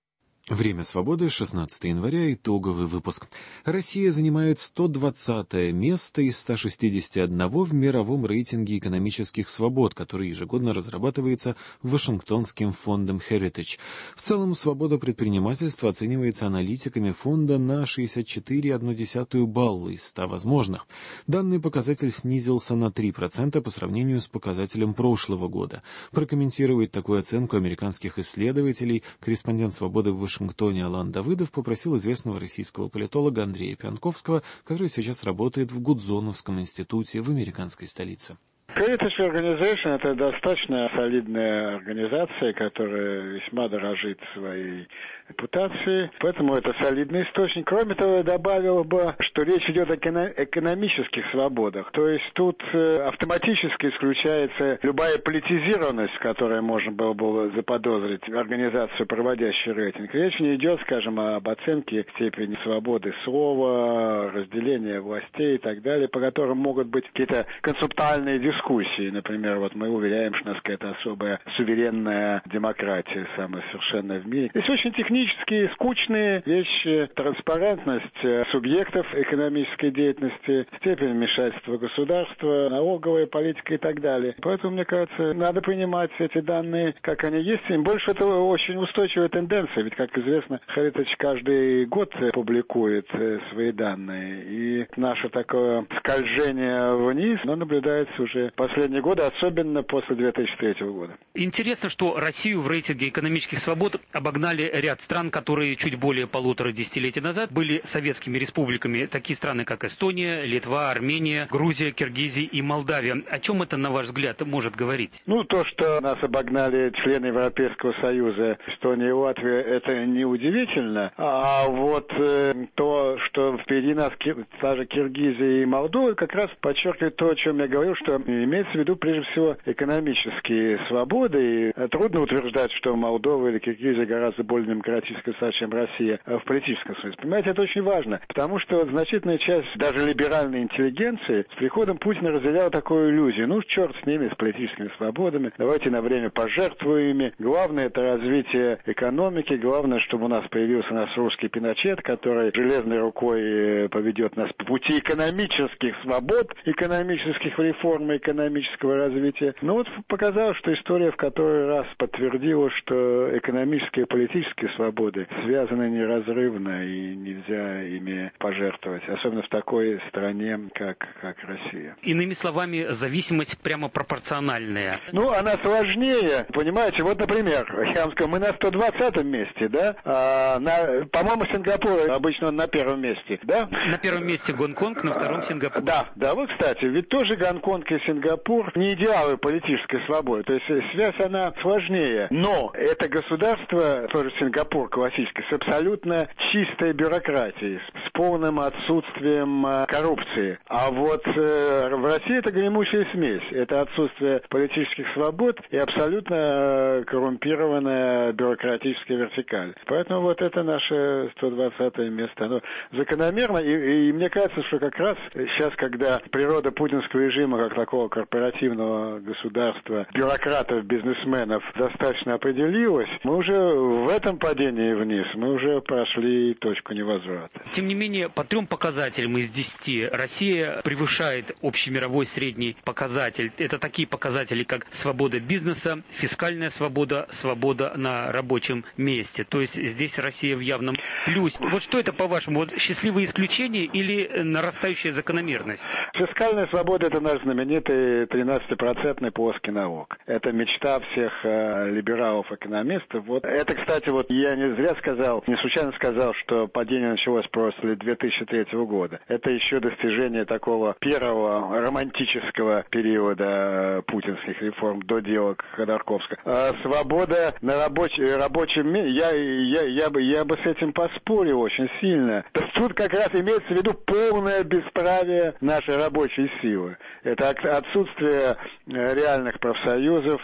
Время свободы, шестнадцатого января, итоговый выпуск. Россия занимает сто двадцатое место из ста шестидесяти одного в мировом рейтинге экономических свобод, который ежегодно разрабатывается Вашингтонским фондом Heritage. В целом, свобода предпринимательства оценивается аналитиками фонда на шестьдесят четыре целых одна десятая балла из ста возможных. Данный показатель снизился на три процента по сравнению с показателем прошлого года. Прокомментировать такую оценку американских исследователей корреспондент «Свободы» в Вашингтоне В Вашингтоне Алан Давыдов попросил известного российского политолога Андрея Пьянковского, который сейчас работает в Гудзоновском институте в американской столице. Heritage Organization – это достаточно солидная организация, которая весьма дорожит своей репутацией, поэтому это солидный источник. Кроме того, я добавил бы, что речь идет о экономических свободах, то есть тут автоматически исключается любая политизированность, которая можно было бы заподозрить организацию, проводящую рейтинг. Речь не идет, скажем, об оценке степени свободы слова, разделения властей и так далее, по которым могут быть какие-то концептуальные дискуссии. Например, вот мы уверяем, что у нас какая-то особая суверенная демократия, самая совершенная в мире. Здесь очень технические, скучные вещи, транспарентность субъектов экономической деятельности, степень вмешательства государства, налоговая политика и так далее. Поэтому, мне кажется, надо принимать эти данные, как они есть. Тем больше это очень устойчивая тенденция, ведь, как известно, Heritage каждый год публикует свои данные. И наше такое скольжение вниз, оно наблюдается уже последние годы, особенно после две тысячи третьего года. Интересно, что Россию в рейтинге экономических свобод обогнали ряд стран, которые чуть более полутора десятилетий назад были советскими республиками. Такие страны, как Эстония, Литва, Армения, Грузия, Киргизия и Молдавия. О чем это, на ваш взгляд, может говорить? Ну, то, что нас обогнали члены Европейского Союза, Эстония и Латвия, это не удивительно. А вот э, то, что впереди нас та же Киргизия и Молдова, как раз подчеркивает то, о чем я говорил, что имеется в виду прежде всего экономические свободы. И трудно утверждать, что Молдова или Киргизия гораздо более демократическая страна, чем Россия в политическом смысле. Понимаете, это очень важно, потому что значительная часть даже либеральной интеллигенции с приходом Путина разделяла такую иллюзию. Ну, черт с ними, с политическими свободами, давайте на время пожертвуем ими. Главное — это развитие экономики, главное, чтобы у нас появился у нас русский Пиночет, который железной рукой поведет нас по пути экономических свобод, экономических реформ, экономического развития. Но вот показалось, что история в который раз подтвердила, что экономические и политические свободы связаны неразрывно и нельзя ими пожертвовать, особенно в такой стране, как, как Россия. Иными словами, зависимость прямо пропорциональная. Ну, она сложнее, понимаете, вот, например, я вам скажу, мы на сто двадцатом месте, да, а на, по-моему, Сингапур обычно на первом месте, да? На первом месте Гонконг, на втором Сингапур. Да, да, вот, кстати, ведь тоже Гонконг и Сингапур не идеалы политической свободы, то есть связь, она сложнее, но это государство, тоже Сингапур классический, с абсолютно чистой бюрократией, с полным отсутствием коррупции. А вот э, в России это гремучая смесь, это отсутствие политических свобод и абсолютно коррумпированная бюрократическая вертикаль. Поэтому вот это наше сто двадцатое место, оно закономерно, и, и мне кажется, что как раз сейчас, когда природа путинского режима, как такого корпоративного государства, бюрократов, бизнесменов достаточно определилась, мы уже в этом падении вниз, мы уже прошли точку невозврата. Тем не менее, по трем показателям из десяти Россия превышает общемировой средний показатель. Это такие показатели, как свобода бизнеса, фискальная свобода, свобода на рабочем месте. То есть здесь Россия в явном плюсе. Вот что это, по-вашему, вот счастливые исключения или нарастающая закономерность? Фискальная свобода — это наш знаменитый тринадцатипроцентный плоский налог. Это мечта всех э, либералов-экономистов. Вот. Это, кстати, вот я не зря сказал, не случайно сказал, что падение началось после две тысячи третьего года. Это еще достижение такого первого романтического периода путинских реформ до дела Ходорковского. А свобода на рабоч... рабочем месте, я, я, я, бы, я бы с этим поспорил очень сильно. Тут как раз имеется в виду полное бесправие нашей рабочей силы. Это отсутствие реальных профсоюзов,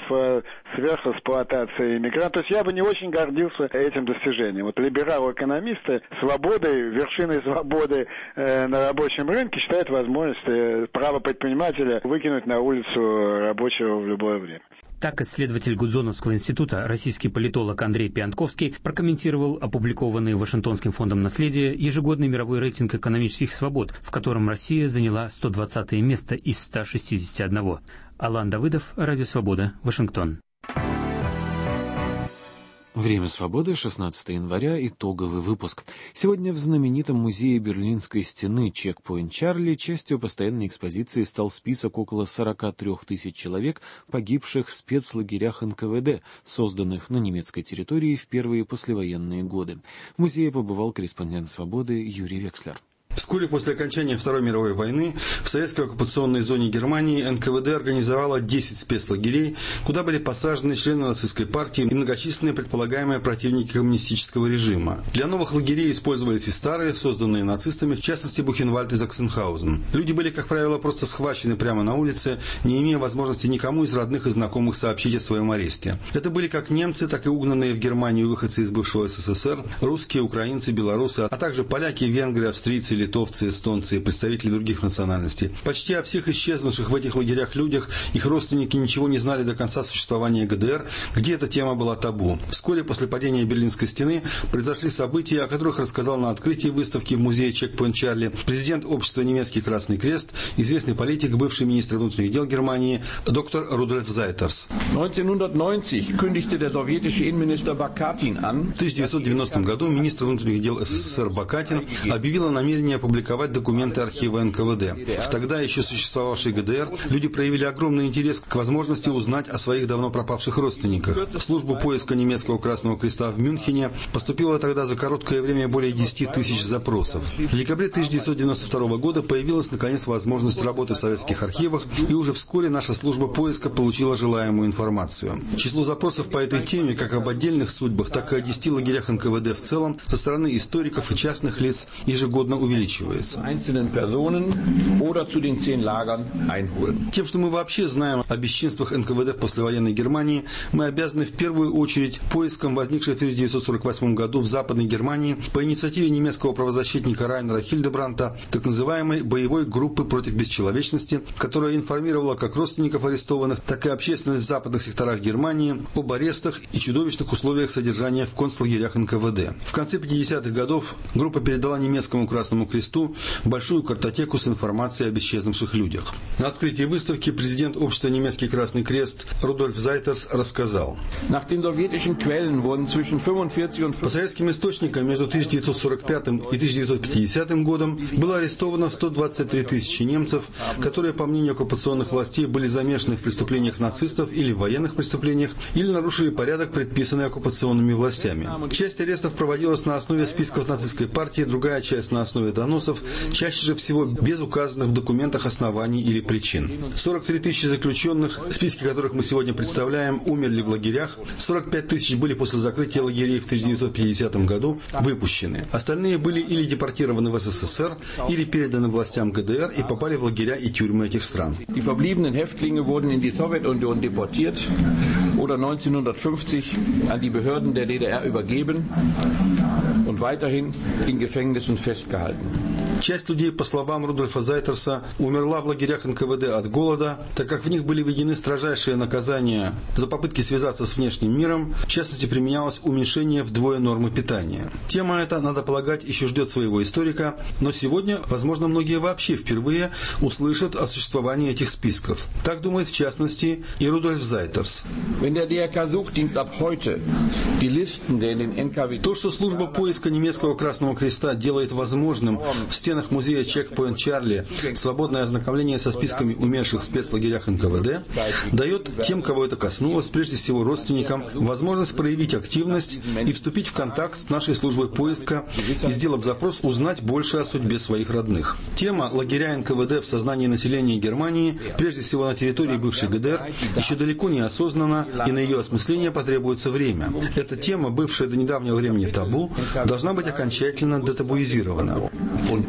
сверхэксплуатация иммигрантов. То есть я бы не очень гордился этим достижением. Вот либералы-экономисты свободой, вершиной свободы э, на рабочем рынке считают возможность э, право предпринимателя выкинуть на улицу рабочего в любое время. Так, исследователь Гудзоновского института, российский политолог Андрей Пиантковский прокомментировал опубликованный Вашингтонским фондом наследия ежегодный мировой рейтинг экономических свобод, в котором Россия заняла сто двадцатое место из ста шестидесяти одного. Алан Давыдов, Радио Свобода, Вашингтон. Время свободы, шестнадцатого января, итоговый выпуск. Сегодня в знаменитом музее Берлинской стены «Чекпоинт Чарли» частью постоянной экспозиции стал список около сорока трёх тысяч человек, погибших в спецлагерях эн ка вэ дэ, созданных на немецкой территории в первые послевоенные годы. В музее побывал корреспондент «Свободы» Юрий Векслер. Вскоре после окончания Второй мировой войны в советской оккупационной зоне Германии эн ка вэ дэ организовала десять спецлагерей, куда были посажены члены нацистской партии и многочисленные предполагаемые противники коммунистического режима. Для новых лагерей использовались и старые, созданные нацистами, в частности Бухенвальд и Заксенхаузен. Люди были, как правило, просто схвачены прямо на улице, не имея возможности никому из родных и знакомых сообщить о своем аресте. Это были как немцы, так и угнанные в Германию выходцы из бывшего эс эс эс эр, русские, украинцы, белорусы, а также поляки, венгры, австрийцы, литовцы, эстонцы и представители других национальностей. Почти о всех исчезнувших в этих лагерях людях их родственники ничего не знали до конца существования гэ дэ эр, где эта тема была табу. Вскоре после падения Берлинской стены произошли события, о которых рассказал на открытии выставки в музее «Чекпоинт Чарли» президент общества «Немецкий Красный Крест», известный политик, бывший министр внутренних дел Германии, доктор Рудольф Зайтерс. В тысяча девятьсот девяностом году министр внутренних дел эс эс эс эр Бакатин объявил о намерении опубликовать документы архива эн ка вэ дэ. В тогда еще существовавшей гэ дэ эр люди проявили огромный интерес к возможности узнать о своих давно пропавших родственниках. В службу поиска немецкого Красного Креста в Мюнхене поступило тогда за короткое время более десяти тысяч запросов. В декабре тысяча девятьсот девяносто второго года появилась наконец возможность работы в советских архивах, и уже вскоре наша служба поиска получила желаемую информацию. Число запросов по этой теме, как об отдельных судьбах, так и о десяти лагерях эн ка вэ дэ в целом, со стороны историков и частных лиц ежегодно увеличивается. Тем, что мы вообще знаем о бесчинствах эн ка вэ дэ в послевоенной Германии, мы обязаны в первую очередь поискам, возникшей в тысяча девятьсот сорок восьмом году в Западной Германии по инициативе немецкого правозащитника Райнера Хильдебранта, так называемой боевой группы против бесчеловечности, которая информировала как родственников арестованных, так и общественность в западных секторах Германии об арестах и чудовищных условиях содержания в концлагерях эн ка вэ дэ. В конце пятидесятых годов группа передала немецкому Красному Кресту большую картотеку с информацией об исчезнувших людях. На открытии выставки президент общества «Немецкий Красный Крест» Рудольф Зайтерс рассказал: по советским источникам между тысяча девятьсот сорок пятым и тысяча девятьсот пятидесятым годом было арестовано сто двадцать три тысячи немцев, которые, по мнению оккупационных властей, были замешаны в преступлениях нацистов или в военных преступлениях, или нарушили порядок, предписанный оккупационными властями. Часть арестов проводилась на основе списков нацистской партии, другая часть на основе доносов, чаще же всего без указанных в документах оснований или причин. сорок три тысячи заключенных, списки которых мы сегодня представляем, умерли в лагерях, сорок пять тысяч были после закрытия лагерей в тысяча девятьсот пятидесятом году выпущены. Остальные были или депортированы в эс эс эс эр, или переданы властям гэ дэ эр и попали в лагеря и тюрьмы этих стран. Die verbliebenen Häftlinge wurden in die Sowjetunion deportiert oder neunzehnhundertfünfzig an die Behörden der дэ дэ эр übergeben und weiterhin in Gefängnissen festgehalten. Часть людей, по словам Рудольфа Зайтерса, умерла в лагерях эн ка вэ дэ от голода, так как в них были введены строжайшие наказания за попытки связаться с внешним миром, в частности, применялось уменьшение вдвое нормы питания. Тема эта, надо полагать, еще ждет своего историка, но сегодня, возможно, многие вообще впервые услышат о существовании этих списков. Так думает, в частности, и Рудольф Зайтерс. То, что служба поиска немецкого Красного Креста делает возможным в стенах музея «Чекпоинт Чарли» свободное ознакомление со списками умерших в спецлагерях эн ка вэ дэ, дает тем, кого это коснулось, прежде всего родственникам, возможность проявить активность и вступить в контакт с нашей службой поиска и, сделав запрос, узнать больше о судьбе своих родных. Тема лагеря эн ка вэ дэ в сознании населения Германии, прежде всего на территории бывшей гэ дэ эр, еще далеко не осознана, и на ее осмысление потребуется время. Эта тема, бывшая до недавнего времени табу, должна быть окончательно детабуизирована.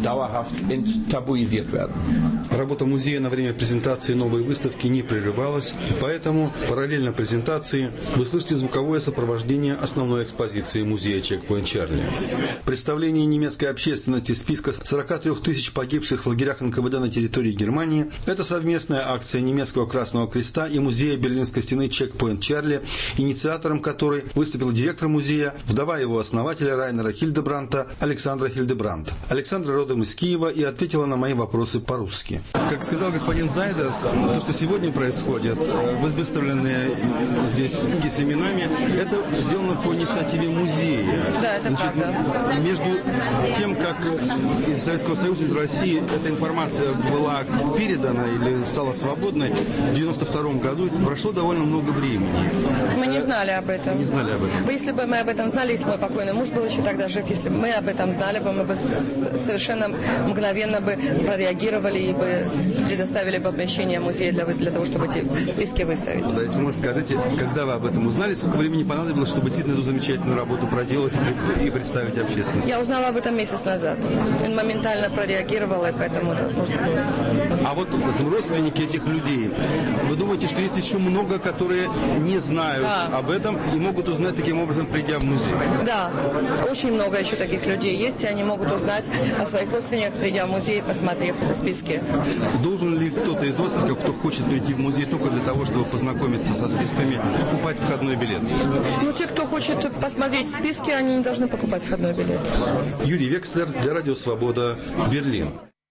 dauerhaft enttabuisiert werden. Работа музея на время презентации новой выставки не прерывалась, поэтому параллельно презентации вы слышите звуковое сопровождение основной экспозиции музея «Чекпоинт Чарли». Представление немецкой общественности списка сорок три тысяч погибших в лагерях эн ка вэ дэ на территории Германии – это совместная акция немецкого Красного Креста и музея Берлинской стены «Чекпоинт Чарли», инициатором которой выступил директор музея, вдова его основателя Райнера Хильдебранта Александра Хильдебрант. Александра родом из Киева и ответила на мои вопросы по-русски. Как сказал господин Зайдерс, то, что сегодня происходит, выставленные здесь книги с именами, это сделано по инициативе музея. Да, это Значит, правда. Между тем, как из Советского Союза, из России эта информация была передана или стала свободной в девяносто втором году, прошло довольно много времени. Мы не знали об этом. Не знали об этом. Если бы мы об этом знали, если мой покойный муж был еще тогда жив, если бы мы об этом знали, бы мы бы совершенно мгновенно бы прореагировали и бы предоставили бы помещение музея для, для того, чтобы эти списки выставить. Да, если может, скажите, когда вы об этом узнали, сколько времени понадобилось, чтобы действительно эту замечательную работу проделать и представить общественности? Я узнала об этом месяц назад. Он моментально прореагировал, и поэтому да, можно было. А вот родственники этих людей, вы думаете, что есть еще много, которые не знают да. об этом и могут узнать таким образом, придя в музей? Да, очень много еще таких людей есть, и они могут узнать о своих родственниках, придя в музей, посмотрев списки. Должен ли кто-то из родственников, кто хочет прийти в музей только для того, чтобы познакомиться со списками, покупать входной билет? Ну, те, кто хочет посмотреть списки, они не должны покупать входной билет. Юрий Векслер для Радио Свобода, Берлин.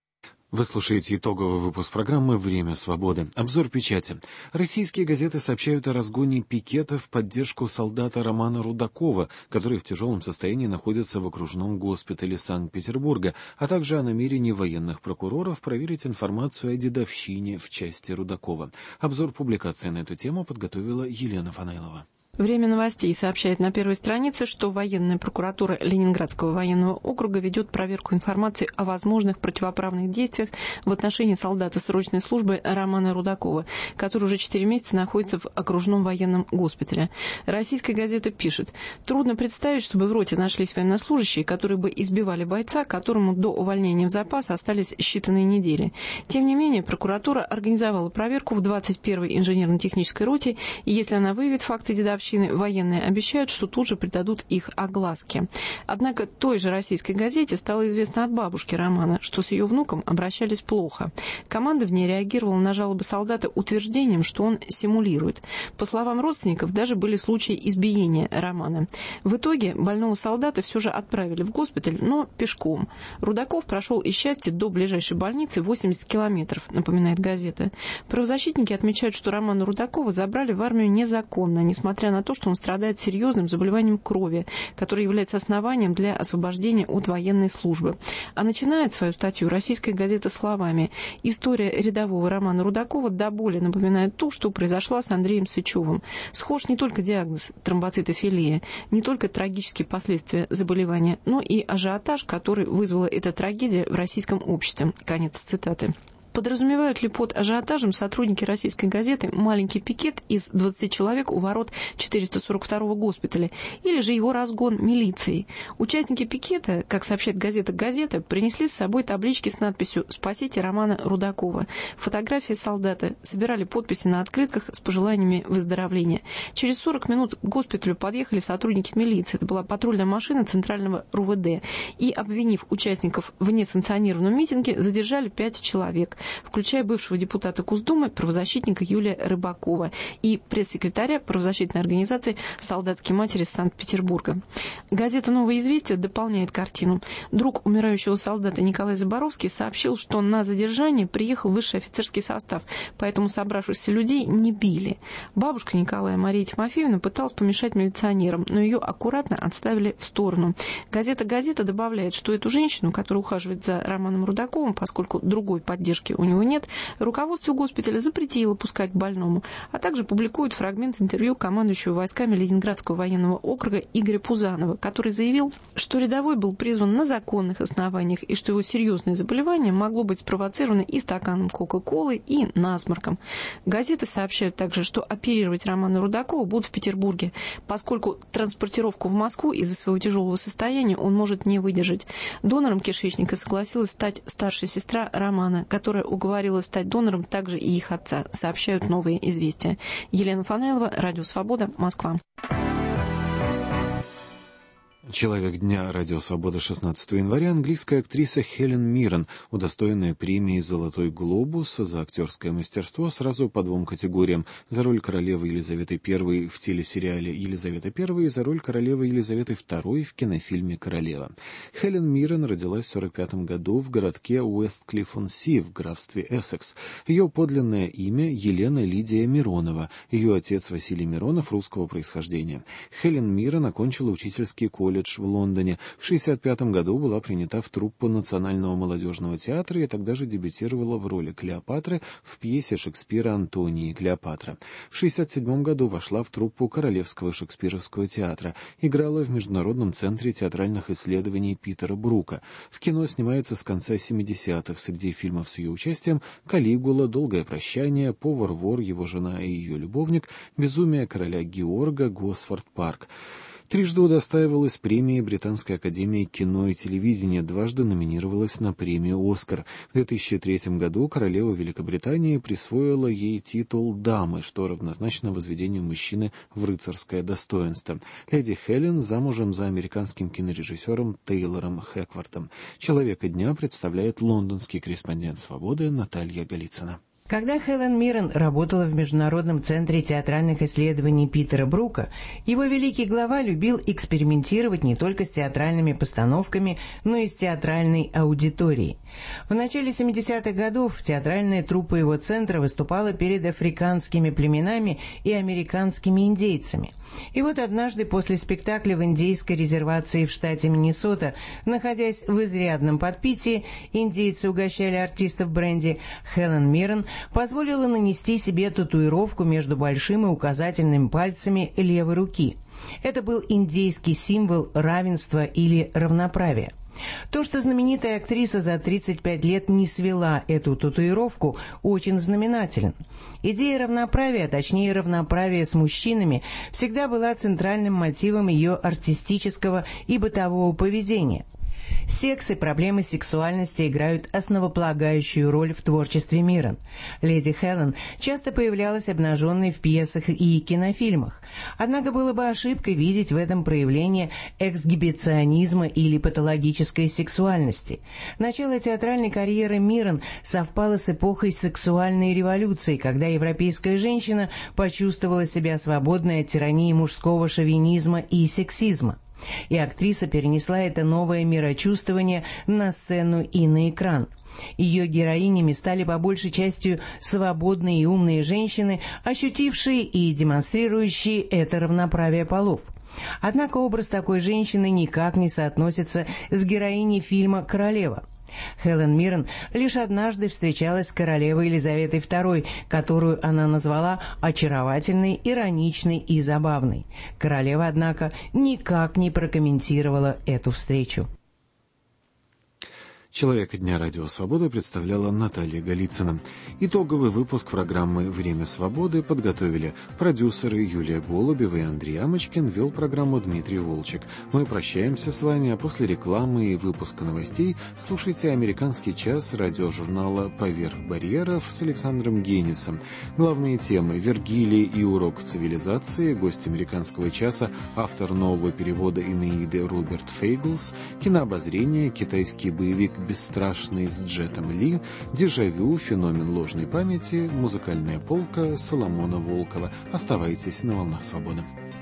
Вы слушаете итоговый выпуск программы «Время свободы». Обзор печати. Российские газеты сообщают о разгоне пикета в поддержку солдата Романа Рудакова, который в тяжелом состоянии находится в окружном госпитале Санкт-Петербурга, а также о намерении военных прокуроров проверить информацию о дедовщине в части Рудакова. Обзор публикации на эту тему подготовила Елена Фанайлова. Время новостей сообщает на первой странице, что военная прокуратура Ленинградского военного округа ведет проверку информации о возможных противоправных действиях в отношении солдата срочной службы Романа Рудакова, который уже четыре месяца находится в окружном военном госпитале. Российская газета пишет: трудно представить, чтобы в роте нашлись военнослужащие, которые бы избивали бойца, которому до увольнения в запас остались считанные недели. Тем не менее, прокуратура организовала проверку в двадцать первой инженерно-технической роте, и если она выявит факты дедовщины, военные обещают, что тут же придадут их огласке. Однако той же российской газете стало известно от бабушки Романа, что с ее внуком обращались плохо. Команда в ней реагировала на жалобы солдата утверждением, что он симулирует. По словам родственников, даже были случаи избиения Романа. В итоге больного солдата все же отправили в госпиталь, но пешком. Рудаков прошел из Счастья до ближайшей больницы восемьдесят километров, напоминает газета. Правозащитники отмечают, что Романа Рудакова забрали в армию незаконно, несмотря на на то, что он страдает серьезным заболеванием крови, которое является основанием для освобождения от военной службы. А начинает свою статью российская газета словами: «История рядового Романа Рудакова до боли напоминает ту, что произошла с Андреем Сычевым. Схож не только диагноз тромбоцитофилия, не только трагические последствия заболевания, но и ажиотаж, который вызвала эта трагедия в российском обществе». Конец цитаты. Подразумевают ли под ажиотажем сотрудники российской газеты маленький пикет из двадцати человек у ворот четыреста сорок второго госпиталя, или же его разгон милицией? Участники пикета, как сообщает газета «Газета», принесли с собой таблички с надписью «Спасите Романа Рудакова», фотографии солдата, собирали подписи на открытках с пожеланиями выздоровления. Через сорок минут к госпиталю подъехали сотрудники милиции. Это была патрульная машина Центрального РУВД. И, обвинив участников в несанкционированном митинге, задержали пять человек, включая бывшего депутата Госдумы, правозащитника Юлия Рыбакова и пресс-секретаря правозащитной организации «Солдатские матери» из Санкт-Петербурга. Газета «Новое известие» дополняет картину. Друг умирающего солдата Николай Заборовский сообщил, что на задержание приехал высший офицерский состав, поэтому собравшихся людей не били. Бабушка Николая, Мария Тимофеевна, пыталась помешать милиционерам, но ее аккуратно отставили в сторону. Газета «Газета» добавляет, что эту женщину, которая ухаживает за Романом Рудаковым, поскольку другой поддержки у него нет, руководство госпиталя запретило пускать к больному, а также публикует фрагмент интервью командующего войсками Ленинградского военного округа Игоря Пузанова, который заявил, что рядовой был призван на законных основаниях и что его серьезное заболевание могло быть спровоцировано и стаканом Кока-Колы, и насморком. Газеты сообщают также, что оперировать Романа Рудакову будут в Петербурге, поскольку транспортировку в Москву из-за своего тяжелого состояния он может не выдержать. Донором кишечника согласилась стать старшая сестра Романа, которая уговорила стать донором также и их отца, сообщают «Новые известия». Елена Фанайлова, Радио Свобода, Москва. Человек дня Радио Свобода шестнадцатого января английская актриса Хелен Миррен, удостоенная премии «Золотой глобус» за актерское мастерство сразу по двум категориям: за роль королевы Елизаветы Первой в телесериале «Елизавета Первая» и за роль королевы Елизаветы Второй в кинофильме «Королева». Хелен Миррен родилась в сорок пятом году в городке Уэст-Клиффон-Си в графстве Эссекс. Ее подлинное имя Елена Лидия Миронова. Ее отец Василий Миронов русского происхождения. Хелен Миррен окончила учительский колледж в Лондоне. В шестьдесят пятом году была принята в труппу Национального молодежного театра и тогда же дебютировала в роли Клеопатры в пьесе Шекспира «Антоний и Клеопатра». В шестьдесят седьмом году вошла в труппу Королевского шекспировского театра. Играла в Международном центре театральных исследований Питера Брука. В кино снимается с конца семидесятых. Среди фильмов с ее участием «Калигула», «Долгое прощание», «Повар-вор», «Его жена и ее любовник», «Безумие короля Георга», «Госфорд Парк». Трижды удостаивалась премии Британской академии кино и телевидения, дважды номинировалась на премию «Оскар». В две тысячи третьем году королева Великобритании присвоила ей титул дамы, что равнозначно возведению мужчины в рыцарское достоинство. Леди Хелен замужем за американским кинорежиссером Тейлором Хэквартом. «Человека дня» представляет лондонский корреспондент «Свободы» Наталья Голицына. Когда Хелен Миррен работала в Международном центре театральных исследований Питера Брука, его великий глава любил экспериментировать не только с театральными постановками, но и с театральной аудиторией. В начале семидесятых годов театральная труппа его центра выступала перед африканскими племенами и американскими индейцами. И вот однажды после спектакля в индейской резервации в штате Миннесота, находясь в изрядном подпитии, индейцы угощали артистов бренди, Хелен Миррен позволила нанести себе татуировку между большим и указательным пальцами левой руки. Это был индейский символ равенства или равноправия. То, что знаменитая актриса за тридцать пять лет не свела эту татуировку, очень знаменателен. Идея равноправия, точнее равноправия с мужчинами, всегда была центральным мотивом ее артистического и бытового поведения. Секс и проблемы сексуальности играют основополагающую роль в творчестве Миррен. Леди Хелен часто появлялась обнаженной в пьесах и кинофильмах. Однако было бы ошибкой видеть в этом проявление эксгибиционизма или патологической сексуальности. Начало театральной карьеры Миррен совпало с эпохой сексуальной революции, когда европейская женщина почувствовала себя свободной от тирании мужского шовинизма и сексизма. И актриса перенесла это новое мирочувствование на сцену и на экран. Ее героинями стали по большей части свободные и умные женщины, ощутившие и демонстрирующие это равноправие полов. Однако образ такой женщины никак не соотносится с героиней фильма «Королева». Хелен Миррен лишь однажды встречалась с королевой Елизаветой Второй, которую она назвала очаровательной, ироничной и забавной. Королева, однако, никак не прокомментировала эту встречу. «Человека дня» Радио Свободы представляла Наталья Голицына. Итоговый выпуск программы «Время свободы» подготовили продюсеры Юлия Голубева и Андрей Амочкин, вел программу Дмитрий Волчек. Мы прощаемся с вами, а после рекламы и выпуска новостей слушайте «Американский час» радиожурнала «Поверх барьеров» с Александром Генисом. Главные темы: Вергилий и урок цивилизации, гость «Американского часа», автор нового перевода «Энеиды» Роберт Фейглс, кинообозрение, китайский боевик «Бесстрашный» с Джетом Ли, дежавю, феномен ложной памяти, музыкальная полка Соломона Волкова. Оставайтесь на волнах свободы.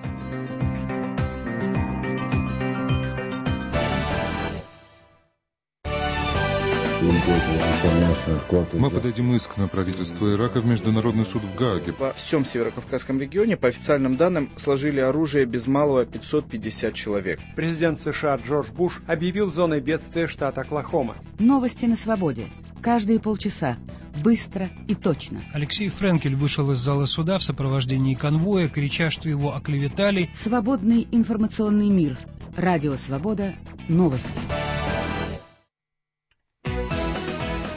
Мы подадим иск на правительство Ирака в Международный суд в Гааге. Во всем Северокавказском регионе, по официальным данным, сложили оружие без малого пятьсот пятьдесят человек. Президент США Джордж Буш объявил зоной бедствия штат Оклахома. Новости на свободе. Каждые полчаса. быстро и точно. Алексей Френкель вышел из зала суда в сопровождении конвоя, крича, что его оклеветали. Свободный информационный мир. Радио «Свобода». Новости.